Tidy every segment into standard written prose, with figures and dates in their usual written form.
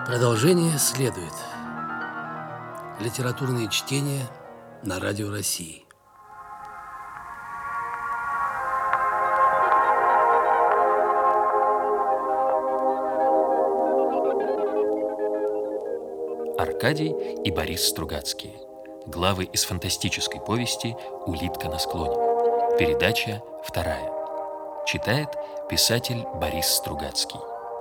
Продолжение следует. Литературные чтения на Радио России. Аркадий и Борис Стругацкие. Главы из фантастической повести «Улитка на склоне». Передача 2. Читает писатель Борис Стругацкий.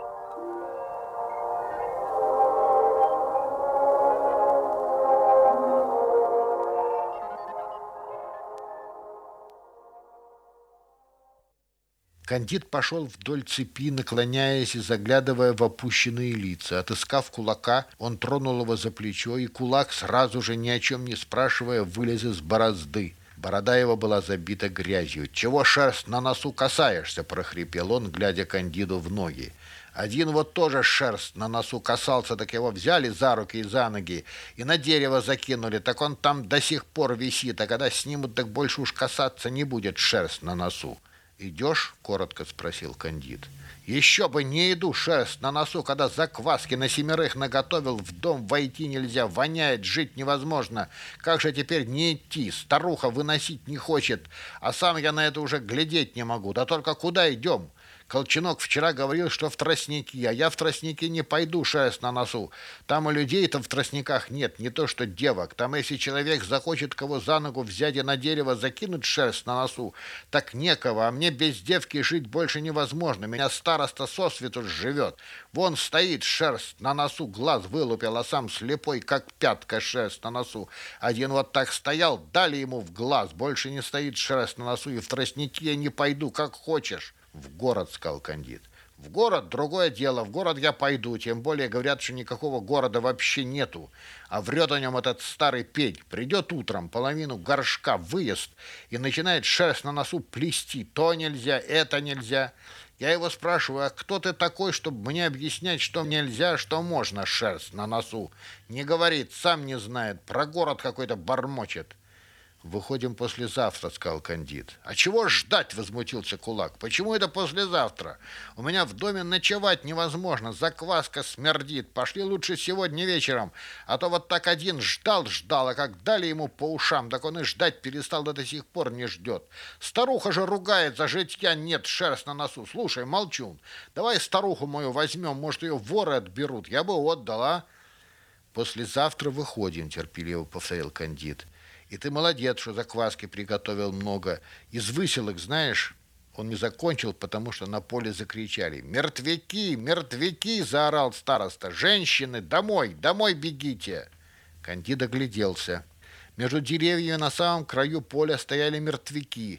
Кандид пошел вдоль цепи, наклоняясь и заглядывая в опущенные лица. Отыскав кулака, он тронул его за плечо, и кулак, сразу же, ни о чем не спрашивая, вылез из борозды. Борода его была забита грязью. «Чего шерсть на носу касаешься?» – прохрипел он, глядя Кандиду в ноги. Один вот тоже шерсть на носу касался, так его взяли за руки и за ноги и на дерево закинули, так он там до сих пор висит, а когда снимут, так больше уж касаться не будет шерсть на носу. «Идешь?» — коротко спросил Кандид. «Еще бы не иду, шерсть на носу, когда закваски на 7 наготовил, в дом войти нельзя, воняет, жить невозможно. Как же теперь не идти? Старуха выносить не хочет, а сам я на это уже глядеть не могу. Да только куда идем? Колченок вчера говорил, что в тростники, а я в тростники не пойду, шерсть на носу. Там и людей-то в тростниках нет, не то что девок. Там, если человек захочет кого за ногу взять и на дерево закинуть шерсть на носу, так некого, а мне без девки жить больше невозможно. Меня староста сосвету живет. Вон стоит, шерсть на носу, глаз вылупил, а сам слепой, как пятка, шерсть на носу. Один вот так стоял, дали ему в глаз, больше не стоит шерсть на носу, и в тростники я не пойду, как хочешь». «В город», — сказал Кандид. «В город другое дело. В город я пойду. Тем более говорят, что никакого города вообще нету. А врет о нем этот старый пень. Придет утром, половину горшка выест и начинает шерсть на носу плести. То нельзя, это нельзя. Я его спрашиваю, а кто ты такой, чтобы мне объяснять, что нельзя, что можно шерсть на носу? Не говорит, сам не знает. Про город какой-то бормочет». «Выходим послезавтра», — сказал Кандид. «А чего ждать?» — возмутился кулак. «Почему это послезавтра? У меня в доме ночевать невозможно, закваска смердит. Пошли лучше сегодня вечером, а то вот так один ждал, а как дали ему по ушам, так он и ждать перестал, да до сих пор не ждет. Старуха же ругается, житья нет, шерсть на носу. Слушай, молчун, давай старуху мою возьмем, может, ее воры отберут, я бы отдал, а?» «Послезавтра выходим», — терпеливо повторил Кандид. «И ты молодец, что закваски приготовил много. Из выселок, знаешь...» Он не закончил, потому что на поле закричали. «Мертвяки! Мертвяки!» — заорал староста. «Женщины! Домой! Домой бегите!» Кандид огляделся. Между деревьями на самом краю поля стояли мертвяки.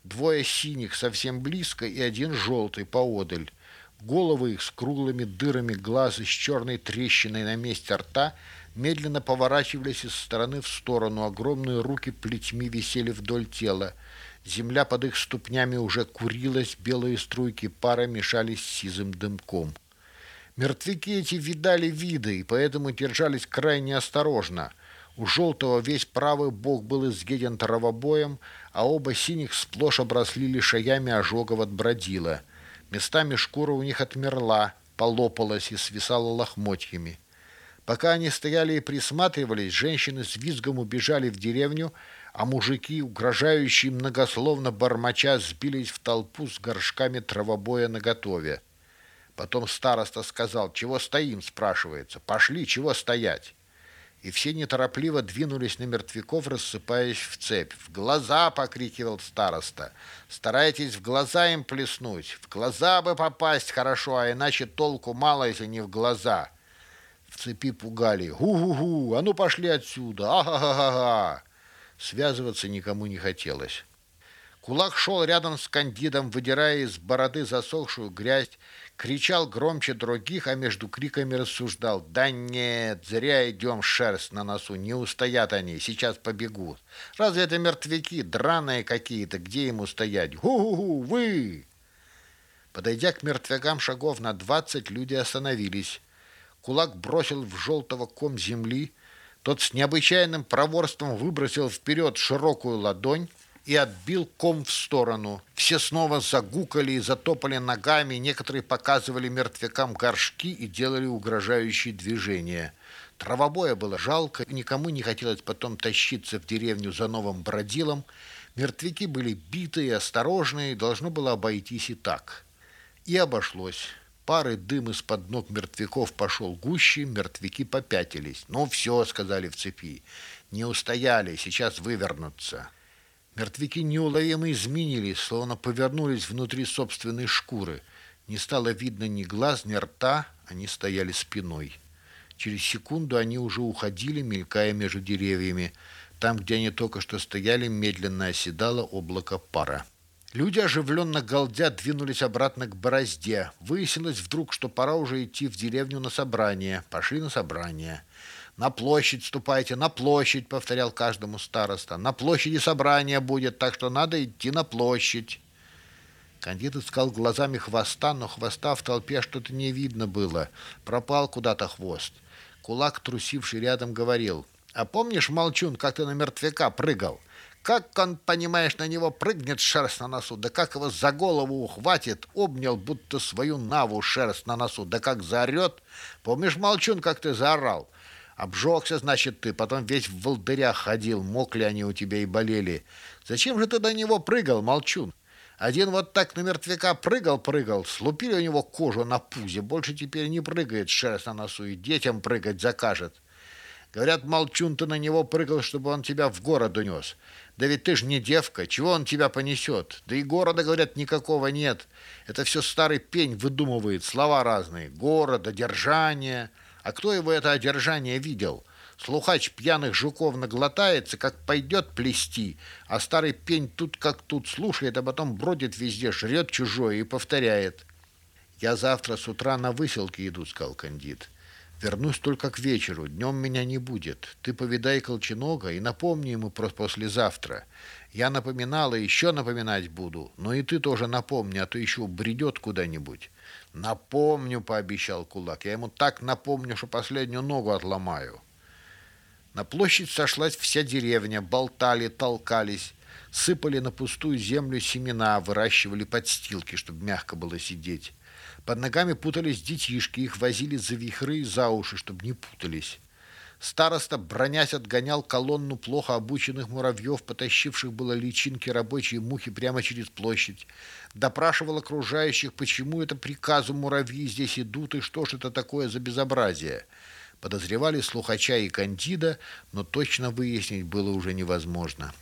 2 синих совсем близко и 1 желтый поодаль. Головы их с круглыми дырами глаз и с черной трещиной на месте рта медленно поворачивались из стороны в сторону, огромные руки плетьми висели вдоль тела. Земля под их ступнями уже курилась, белые струйки пара мешались с сизым дымком. Мертвяки эти видали виды и поэтому держались крайне осторожно. У желтого весь правый бок был изъеден травобоем, а оба синих сплошь обросли лишаями ожогов от бродила. Местами шкура у них отмерла, полопалась и свисала лохмотьями. Пока они стояли и присматривались, женщины с визгом убежали в деревню, а мужики, угрожающие многословно бормоча, сбились в толпу с горшками травобоя наготове. Потом староста сказал: «Чего стоим?» — спрашивается. «Пошли, чего стоять?» И все неторопливо двинулись на мертвяков, рассыпаясь в цепь. «В глаза!» — покрикивал староста. «Старайтесь в глаза им плеснуть. В глаза бы попасть хорошо, а иначе толку мало, если не в глаза». В цепи пугали. «Гу-гу-гу! А ну пошли отсюда! Ага-га-га-га!» Связываться никому не хотелось. Кулак шел рядом с Кандидом, выдирая из бороды засохшую грязь, кричал громче других, а между криками рассуждал: «Да нет, зря идем, шерсть на носу, не устоят они, сейчас побегут. Разве это мертвяки, драные какие-то, где им устоять? Гу-гу-гу, вы!» Подойдя к мертвякам шагов на 20, люди остановились. Кулак бросил в желтого ком земли, тот с необычайным проворством выбросил вперед широкую ладонь, и отбил ком в сторону. Все снова загукали и затопали ногами, некоторые показывали мертвякам горшки и делали угрожающие движения. Травобоя было жалко, никому не хотелось потом тащиться в деревню за новым бродилом. Мертвяки были битые и осторожные, должно было обойтись и так. И обошлось. Пары дым из-под ног мертвяков пошел гуще, мертвяки попятились. «Ну все», — сказали в цепи, — «не устояли, сейчас вывернутся». Мертвяки неуловимо изменились, словно повернулись внутри собственной шкуры. Не стало видно ни глаз, ни рта, они стояли спиной. Через секунду они уже уходили, мелькая между деревьями. Там, где они только что стояли, медленно оседало облако пара. Люди, оживленно галдя, двинулись обратно к борозде. Выяснилось вдруг, что пора уже идти в деревню на собрание. Пошли на собрание. «На площадь ступайте, на площадь», — повторял каждому староста. «На площади собрание будет, так что надо идти на площадь». Кандид искал глазами хвоста, но хвоста в толпе что-то не видно было. Пропал куда-то хвост. Кулак, трусивший рядом, говорил: «А помнишь, Молчун, как ты на мертвяка прыгал? Как он, понимаешь, на него прыгнет, шерсть на носу, да как его за голову ухватит, обнял, будто свою наву, шерсть на носу, да как заорет. Помнишь, Молчун, как ты заорал? Обжегся, значит, ты, потом весь в волдырях ходил, мокли они у тебя и болели. Зачем же ты до него прыгал, Молчун? Один вот так на мертвяка прыгал, слупили у него кожу на пузе, больше теперь не прыгает, шерсть на носу, и детям прыгать закажет. Говорят, Молчун, ты на него прыгал, чтобы он тебя в город унес. Да ведь ты ж не девка, чего он тебя понесет? Да и города, говорят, никакого нет. Это все старый пень выдумывает, слова разные. Город, одержание. А кто его это одержание видел? Слухач пьяных жуков наглотается, как пойдет плести, а старый пень тут как тут слушает, а потом бродит везде, жрет чужое и повторяет. «Я завтра с утра на выселке иду», — сказал Кандид. «Вернусь только к вечеру, днем меня не будет. Ты повидай Колченога и напомни ему про послезавтра. Я напоминал и еще напоминать буду, но и ты тоже напомни, а то еще бредет куда-нибудь». «Напомню», — пообещал Кулак, — «я ему так напомню, что последнюю ногу отломаю». На площадь сошлась вся деревня, болтали, толкались, сыпали на пустую землю семена, выращивали подстилки, чтобы мягко было сидеть. Под ногами путались детишки, их возили за вихры и за уши, чтобы не путались. Староста, бронясь, отгонял колонну плохо обученных муравьев, потащивших было личинки рабочие мухи прямо через площадь. Допрашивал окружающих, почему это приказу муравьи здесь идут и что ж это такое за безобразие. Подозревали слухача и Кандида, но точно выяснить было уже невозможно.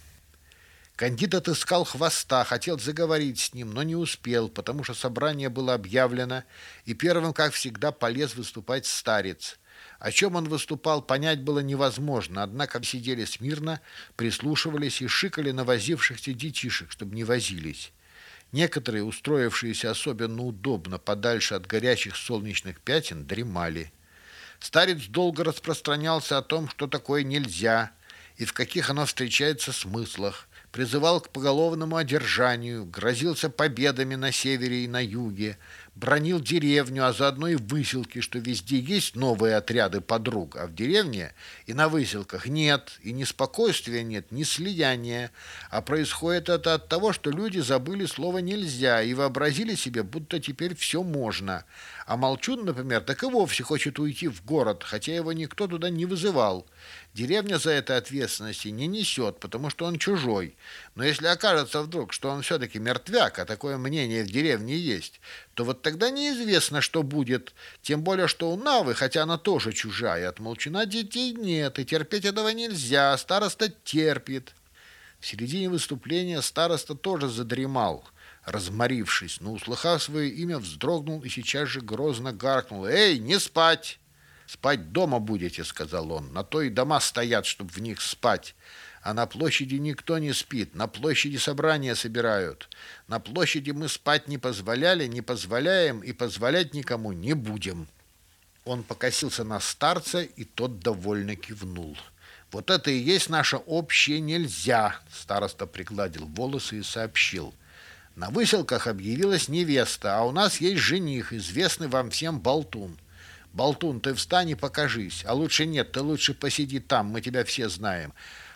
Кандид отыскал хвоста, хотел заговорить с ним, но не успел, потому что собрание было объявлено, и первым, как всегда, полез выступать старец. О чем он выступал, понять было невозможно, однако сидели смирно, прислушивались и шикали на возившихся детишек, чтобы не возились. Некоторые, устроившиеся особенно удобно подальше от горячих солнечных пятен, дремали. Старец долго распространялся о том, что такое нельзя и в каких оно встречается смыслах, призывал к поголовному одержанию, грозился победами на севере и на юге, бранил деревню, а заодно и выселки, что везде есть новые отряды подруг, а в деревне и на выселках нет, и ни спокойствия нет, ни слияния, а происходит это от того, что люди забыли слово «нельзя» и вообразили себе, будто теперь все можно. А Молчун, например, так и вовсе хочет уйти в город, хотя его никто туда не вызывал. Деревня за это ответственности не несет, потому что он чужой. Но если окажется вдруг, что он все-таки мертвяк, а такое мнение в деревне есть, то вот тогда неизвестно, что будет. Тем более, что у Навы, хотя она тоже чужая, от Молчуна детей нет, и терпеть этого нельзя, староста терпит. В середине выступления староста тоже задремал, разморившись, но, услыхав свое имя, вздрогнул и сейчас же грозно гаркнул: «Эй, не спать! Спать дома будете», — сказал он. «На то и дома стоят, чтобы в них спать. А на площади никто не спит, на площади собрания собирают. На площади мы спать не позволяли, не позволяем и позволять никому не будем». Он покосился на старца, и тот довольно кивнул. «Вот это и есть наше общее нельзя», — староста пригладил волосы и сообщил. «На выселках объявилась невеста, а у нас есть жених, известный вам всем болтун. Болтун, ты встань и покажись, а лучше нет, ты лучше посиди там, мы тебя все знаем.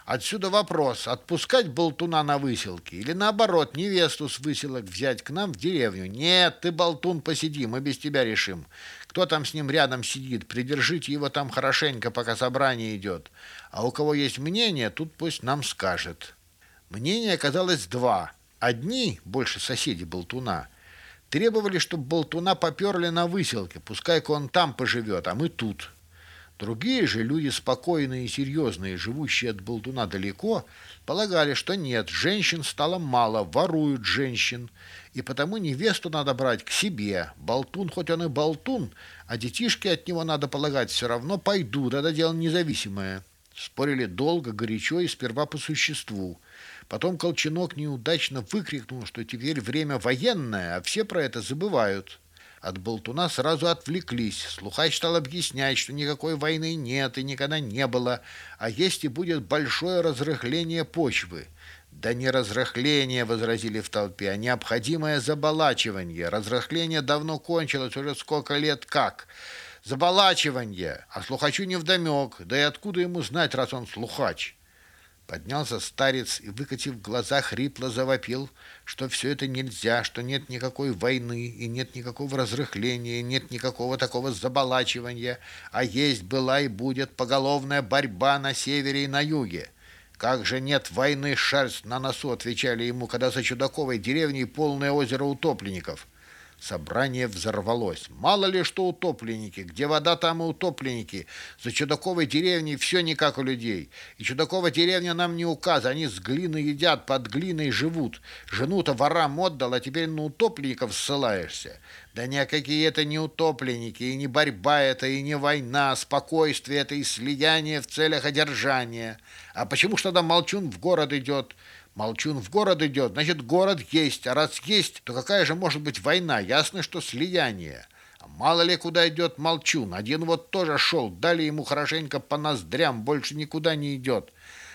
Отсюда вопрос, отпускать болтуна на выселки или наоборот, невесту с выселок взять к нам в деревню? Нет, ты, болтун, посиди, мы без тебя решим. Кто там с ним рядом сидит, придержите его там хорошенько, пока собрание идет. А у кого есть мнение, тут пусть нам скажет. Мнений оказалось два. Одни, больше соседи болтуна, требовали, чтобы болтуна поперли на выселке, пускай-ка он там поживет, а мы тут. Другие же, люди спокойные и серьезные, живущие от болтуна далеко, полагали, что нет, женщин стало мало, воруют женщин, и потому невесту надо брать к себе. Болтун, хоть он и болтун, а детишки от него, надо полагать, все равно пойдут, это дело независимое. Спорили долго, горячо и сперва по существу. Потом Колченок неудачно выкрикнул, что теперь время военное, а все про это забывают. От болтуна сразу отвлеклись. Слухач стал объяснять, что никакой войны нет и никогда не было, а есть и будет большое разрыхление почвы. «Да не разрыхление», — возразили в толпе, — «а необходимое заболачивание. Разрыхление давно кончилось, уже сколько лет как. Заболачивание, а слухачу невдомек, да и откуда ему знать, раз он слухач?» Поднялся старец и, выкатив глаза, хрипло завопил, что все это нельзя, что нет никакой войны и нет никакого разрыхления, нет никакого такого заболачивания, а есть, была и будет поголовная борьба на севере и на юге. «Как же нет войны, шерсть на носу», — отвечали ему, когда за Чудаковой деревней полное озеро утопленников. Собрание взорвалось. Мало ли что утопленники. Где вода, там и утопленники. За Чудаковой деревней все не как у людей. И Чудакова деревня нам не указ. Они с глины едят, под глиной живут. Жену-то ворам отдал, а теперь на утопленников ссылаешься. Да никакие это не утопленники, и не борьба это, и не война, спокойствие это и слияние в целях одержания. А почему ж тогда Молчун в город идет? Молчун в город идет, значит, город есть, а раз есть, то какая же может быть война? Ясно, что слияние. А мало ли куда идет Молчун, один вот тоже шел, дали ему хорошенько по ноздрям, больше никуда не идет.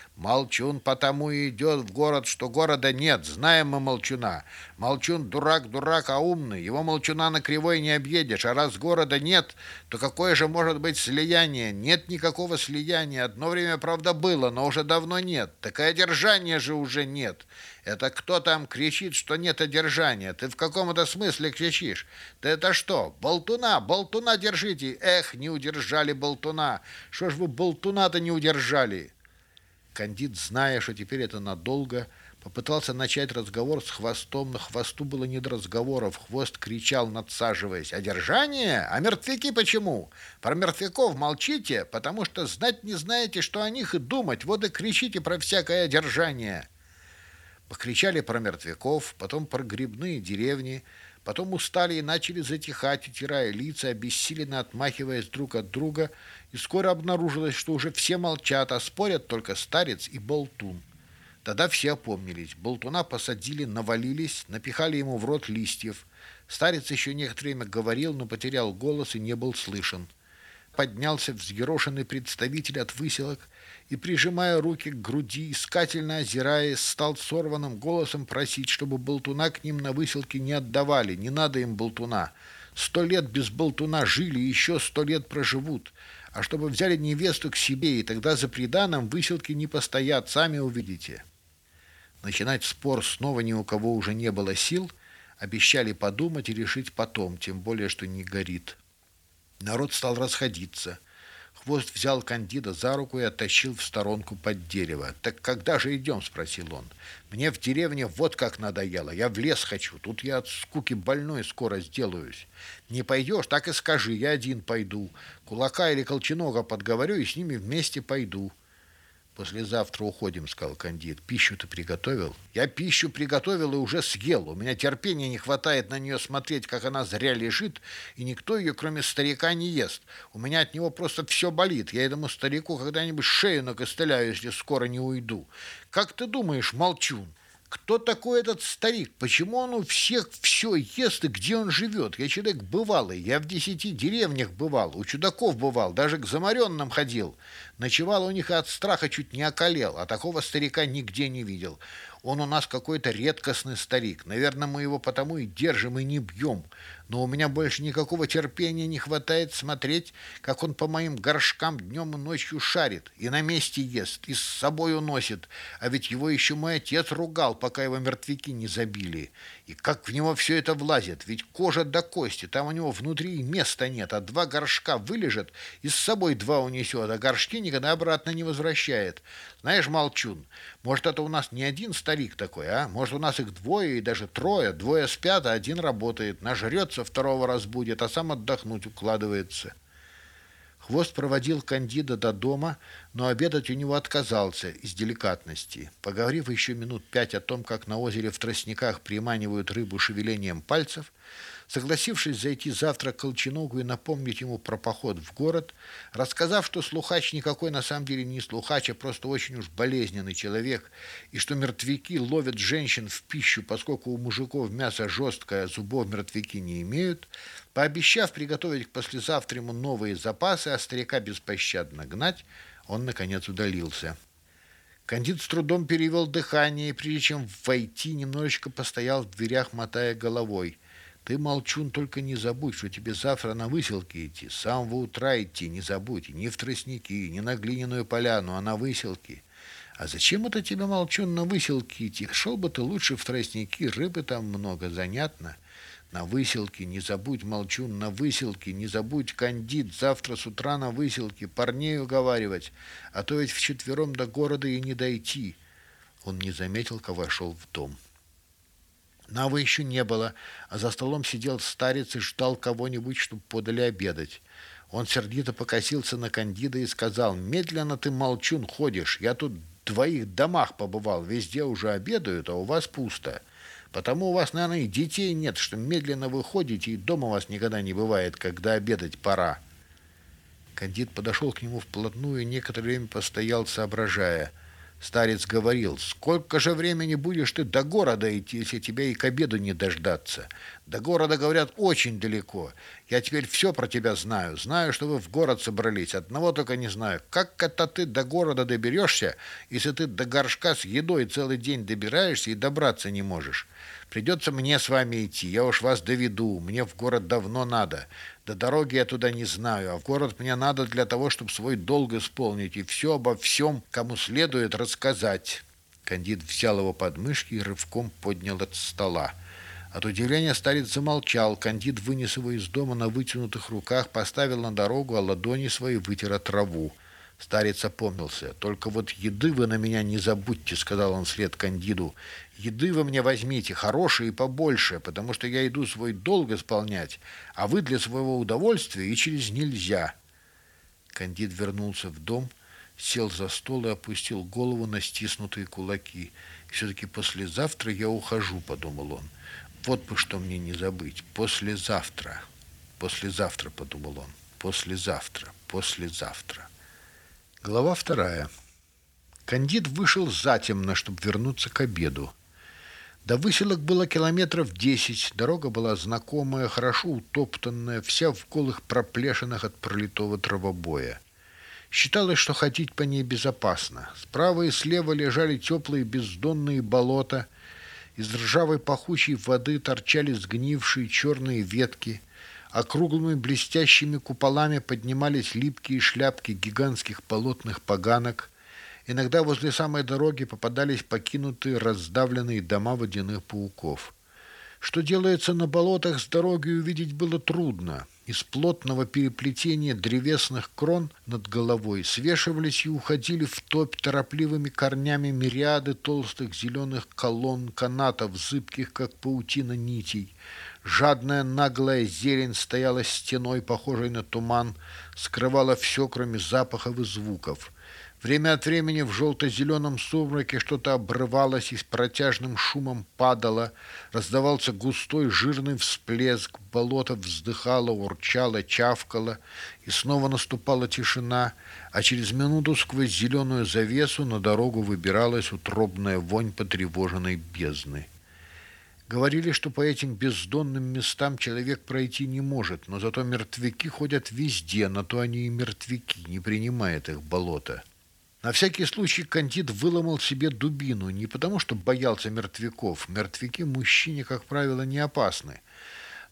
Молчун потому и идет в город, что города нет, знаем мы Молчуна. Молчун дурак, а умный, его Молчуна на кривой не объедешь, а раз города нет, то какое же может быть слияние? Нет никакого слияния, одно время, правда, было, но уже давно нет, такое одержание же уже нет. Это кто там кричит, что нет одержания? Ты в каком-то смысле кричишь? Ты это что, болтуна держите? Эх, не удержали болтуна, что ж вы болтуна-то не удержали? Кандид, зная, что теперь это надолго, попытался начать разговор с Хвостом, но Хвосту было не до разговоров. Хвост кричал, надсаживаясь: «Одержание? А мертвяки почему? Про мертвяков молчите, потому что знать не знаете, что о них и думать, вот и кричите про всякое одержание». Покричали про мертвяков, потом про грибные деревни, потом устали и начали затихать, утирая лица, обессиленно отмахиваясь друг от друга, и скоро обнаружилось, что уже все молчат, а спорят только старец и болтун. Тогда все опомнились. Болтуна посадили, навалились, напихали ему в рот листьев. Старец еще некоторое время говорил, но потерял голос и не был слышен. Поднялся взъерошенный представитель от выселок и, прижимая руки к груди, искательно озираясь, стал сорванным голосом просить, чтобы болтуна к ним на выселке не отдавали, не надо им болтуна. 100 лет без болтуна жили, еще 100 лет проживут, а чтобы взяли невесту к себе, и тогда за приданым выселки не постоят, сами увидите. Начинать спор снова ни у кого уже не было сил, обещали подумать и решить потом, тем более, что не горит. Народ стал расходиться. Хвост взял Кандида за руку и оттащил в сторонку под дерево. «Так когда же идем?» — спросил он. «Мне в деревне вот как надоело. Я в лес хочу. Тут я от скуки больной скоро сделаюсь. Не пойдешь, так и скажи. Я один пойду. Кулака или Колченога подговорю и с ними вместе пойду». «Послезавтра уходим», — сказал Кандид. «Пищу ты приготовил?» «Я пищу приготовил и уже съел. У меня терпения не хватает на нее смотреть, как она зря лежит, и никто ее, кроме старика, не ест. У меня от него просто все болит. Я этому старику когда-нибудь шею накостыляю, если скоро не уйду. Как ты думаешь, Молчун, кто такой этот старик? Почему он у всех все ест и где он живет? Я человек бывалый, я в 10 деревнях бывал, у чудаков бывал, даже к заморенным ходил. Ночевал у них и от страха чуть не околел, а такого старика нигде не видел. Он у нас какой-то редкостный старик. Наверное, мы его потому и держим, и не бьем. но у меня больше никакого терпения не хватает смотреть, как он по моим горшкам днем и ночью шарит, и на месте ест, и с собой уносит, а ведь его еще мой отец ругал, пока его мертвяки не забили. И как в него все это влазит, ведь кожа до кости, там у него внутри места нет, а 2 горшка вылежит, и с собой 2 унесет, а горшки никогда обратно не возвращает. Знаешь, Молчун, может, это у нас не один старик такой, а? Может, у нас их 2 и даже 3, 2 спят, а 1 работает, нажрется, 2 разбудит, а сам отдохнуть укладывается. Хвост проводил Кандида до дома, но обедать у него отказался из деликатности. Поговорив еще минут 5 о том, как на озере в тростниках приманивают рыбу шевелением пальцев, согласившись зайти завтра к Колченогу и напомнить ему про поход в город, рассказав, что слухач никакой на самом деле не слухач, а просто очень уж болезненный человек, и что мертвяки ловят женщин в пищу, поскольку у мужиков мясо жесткое, а зубов мертвяки не имеют, пообещав приготовить к послезавтраму новые запасы, а старика беспощадно гнать, он, наконец, удалился. Кандид с трудом перевел дыхание и, прежде чем войти, немножечко постоял в дверях, мотая головой. «Ты, Молчун, только не забудь, что тебе завтра на выселке идти. С самого утра идти не забудь. Ни в тростники, ни на глиняную поляну, а на выселки». «А зачем это тебе, Молчун, на выселке идти? Шел бы ты лучше в тростники, рыбы там много, занятно». «На выселке не забудь, Молчун, на выселке не забудь, Кандид, завтра с утра на выселке, парней уговаривать, а то ведь вчетвером до города и не дойти». Он не заметил, как вошел в дом. Навы еще не было, а за столом сидел старец и ждал кого-нибудь, чтобы подали обедать. Он сердито покосился на Кандида и сказал: «Медленно ты, Молчун, ходишь. Я тут в 2 домах побывал, везде уже обедают, а у вас пусто. Потому у вас, наверное, и детей нет, что медленно вы ходите, и дома у вас никогда не бывает, когда обедать пора». Кандид подошел к нему вплотную и некоторое время постоял, соображая. Старец говорил: «Сколько же времени будешь ты до города идти, если тебя и к обеду не дождаться? До города, говорят, очень далеко. Я теперь все про тебя знаю. Знаю, что вы в город собрались. Одного только не знаю. Как это ты до города доберешься, если ты до горшка с едой целый день добираешься и добраться не можешь? Придется мне с вами идти. Я уж вас доведу. Мне в город давно надо. До дороги я туда не знаю, а в город мне надо для того, чтобы свой долг исполнить и все обо всем, кому следует, рассказать». Кандид взял его под мышки и рывком поднял от стола. От удивления старец замолчал. Кандид вынес его из дома на вытянутых руках, поставил на дорогу, а ладони свои вытер о траву. Старец опомнился. «Только вот еды вы на меня не забудьте», — сказал он вслед Кандиду. «Еды вы мне возьмите, хорошие и побольше, потому что я иду свой долг исполнять, а вы для своего удовольствия и через нельзя». Кандид вернулся в дом, сел за стол и опустил голову на стиснутые кулаки. «Все-таки послезавтра я ухожу», — подумал он. «Вот бы что мне не забыть. Послезавтра. Послезавтра», — подумал он. «Послезавтра. Послезавтра». Глава 2. Кандид вышел затемно, чтобы вернуться к обеду. До выселок было километров 10. Дорога была знакомая, хорошо утоптанная, вся в голых проплешинах от пролитого травобоя. Считалось, что ходить по ней безопасно. Справа и слева лежали теплые бездонные болота. Из ржавой пахучей воды торчали сгнившие черные ветки, а круглыми блестящими куполами поднимались липкие шляпки гигантских болотных поганок. Иногда возле самой дороги попадались покинутые раздавленные дома водяных пауков. Что делается на болотах с дороги, увидеть было трудно. Из плотного переплетения древесных крон над головой свешивались и уходили в топь торопливыми корнями мириады толстых зеленых колонн, канатов, зыбких, как паутина, нитей. Жадная наглая зелень стояла стеной, похожей на туман, скрывала все, кроме запахов и звуков. Время от времени в желто-зеленом сумраке что-то обрывалось и с протяжным шумом падало, раздавался густой жирный всплеск, болото вздыхало, урчало, чавкало, и снова наступала тишина, а через минуту сквозь зеленую завесу на дорогу выбиралась утробная вонь потревоженной бездны. Говорили, что по этим бездонным местам человек пройти не может, но зато мертвяки ходят везде, на то они и мертвяки, не принимает их болото. На всякий случай Кандид выломал себе дубину, не потому что боялся мертвяков. Мертвяки мужчине, как правило, не опасны.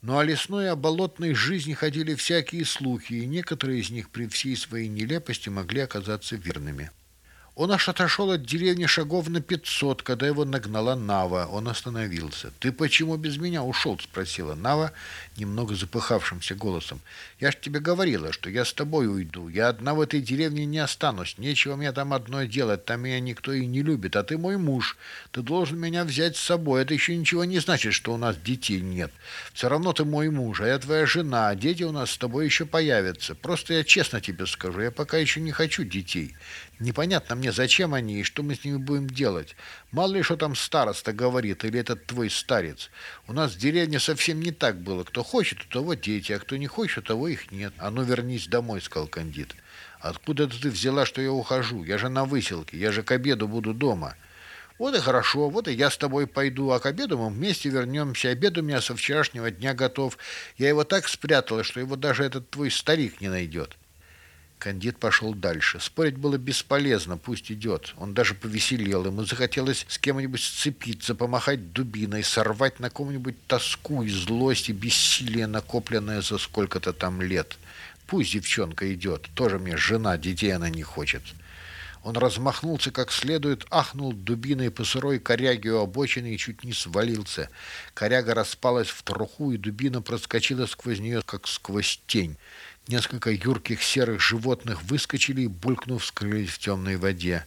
Но о лесной и о болотной жизни ходили всякие слухи, и некоторые из них при всей своей нелепости могли оказаться верными. Он аж отошел от деревни шагов на 500, когда его нагнала Нава. Он остановился. «Ты почему без меня ушел?» — спросила Нава немного запыхавшимся голосом. «Я ж тебе говорила, что я с тобой уйду. Я одна в этой деревне не останусь. Нечего мне там одной делать. Там меня никто и не любит. А ты мой муж. Ты должен меня взять с собой. Это еще ничего не значит, что у нас детей нет. Все равно ты мой муж, а я твоя жена. А дети у нас с тобой еще появятся. Просто я честно тебе скажу, я пока еще не хочу детей. Непонятно мне, зачем они и что мы с ними будем делать. Мало ли, что там староста говорит или этот твой старец. У нас в деревне совсем не так было. Кто хочет, у того дети, а кто не хочет, у того их нет. А ну вернись домой, сказал Кандид. Откуда ты взяла, что я ухожу? Я же на выселке, я же к обеду буду дома. Вот и хорошо, вот и я с тобой пойду, а к обеду мы вместе вернемся. Обед у меня со вчерашнего дня готов. Я его так спрятала, что его даже этот твой старик не найдет. Кандид пошел дальше. Спорить было бесполезно, пусть идет. Он даже повеселел. Ему захотелось с кем-нибудь сцепиться, помахать дубиной, сорвать на ком-нибудь тоску и злость и бессилие, накопленное за сколько-то там лет. Пусть девчонка идет. Тоже мне жена, детей она не хочет. Он размахнулся как следует, ахнул дубиной по сырой коряге у обочины и чуть не свалился. Коряга распалась в труху, и дубина проскочила сквозь нее, как сквозь тень. Несколько юрких серых животных выскочили и, булькнув, скрылись в темной воде.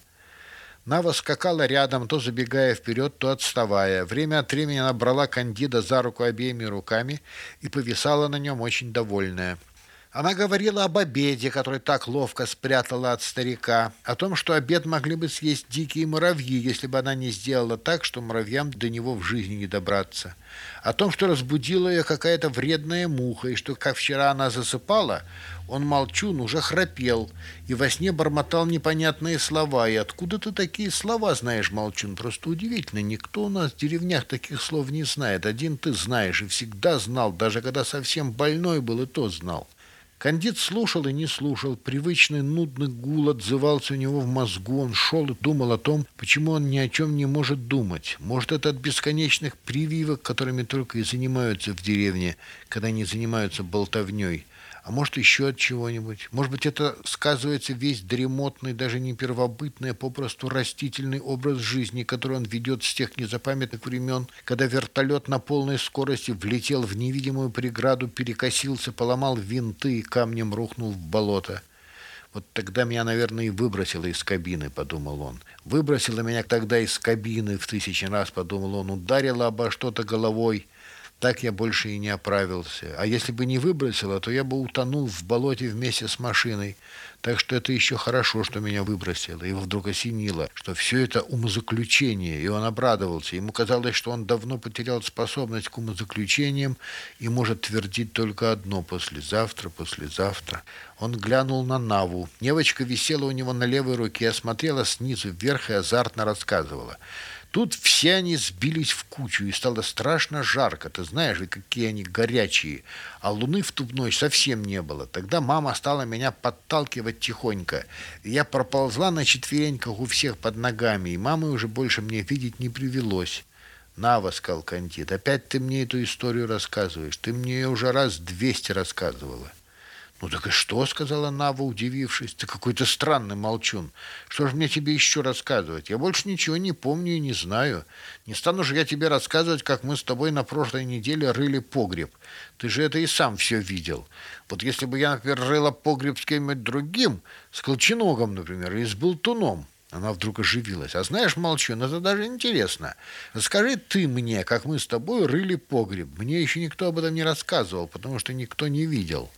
Нава скакала рядом, то забегая вперед, то отставая. Время от времени она брала Кандида за руку обеими руками и повисала на нем очень довольная. Она говорила об обеде, который так ловко спрятала от старика, о том, что обед могли бы съесть дикие муравьи, если бы она не сделала так, что муравьям до него в жизни не добраться, о том, что разбудила ее какая-то вредная муха, и что, как вчера она засыпала, он, молчун, уже храпел и во сне бормотал непонятные слова. И откуда ты такие слова знаешь, молчун? Просто удивительно, никто у нас в деревнях таких слов не знает. Один ты знаешь и всегда знал, даже когда совсем больной был, и то знал. Кандид слушал и не слушал. Привычный нудный гул отзывался у него в мозгу. Он шел и думал о том, почему он ни о чем не может думать. Может, это от бесконечных прививок, которыми только и занимаются в деревне, когда не занимаются болтовней. А может, еще от чего-нибудь. Может быть, это сказывается весь дремотный, даже не первобытный, а попросту растительный образ жизни, который он ведет с тех незапамятных времен, когда вертолет на полной скорости влетел в невидимую преграду, перекосился, поломал винты и камнем рухнул в болото. «Вот тогда меня, наверное, и выбросило из кабины», — подумал он. «Выбросило меня тогда из кабины в 1000 раз», — подумал он, ударило обо что-то головой. Так я больше и не оправился. А если бы не выбросило, то я бы утонул в болоте вместе с машиной. Так что это еще хорошо, что меня выбросило. Его вдруг осенило, что все это умозаключение, и он обрадовался. Ему казалось, что он давно потерял способность к умозаключениям и может твердить только одно: послезавтра, послезавтра. Он глянул на Наву. Девочка висела у него на левой руке, смотрела снизу вверх и азартно рассказывала. Тут все они сбились в кучу, и стало страшно жарко. Ты знаешь, какие они горячие. А луны в ту ночь совсем не было. Тогда мама стала меня подталкивать тихонько. И я проползла на четвереньках у всех под ногами, и мамы уже больше мне видеть не привелось. «Нава», — сказал Кандид, — «опять ты мне эту историю рассказываешь. Ты мне ее уже раз 200 рассказывала». «Ну так и что?» — сказала Нава, удивившись. «Ты какой-то странный молчун. Что же мне тебе еще рассказывать? Я больше ничего не помню и не знаю. Не стану же я тебе рассказывать, как мы с тобой на прошлой неделе рыли погреб. Ты же это и сам все видел. Вот если бы я, например, рыла погреб с кем-нибудь другим, с Колченогом, например, или с Болтуном». Она вдруг оживилась. «А знаешь, молчун, это даже интересно. Расскажи ты мне, как мы с тобой рыли погреб. Мне еще никто об этом не рассказывал, потому что никто не видел».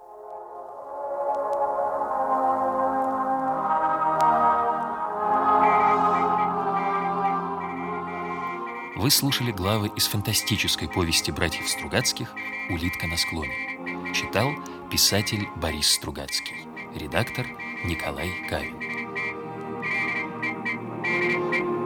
Вы слушали главы из фантастической повести братьев Стругацких «Улитка на склоне». Читал писатель Борис Стругацкий. Редактор Николай Кавин.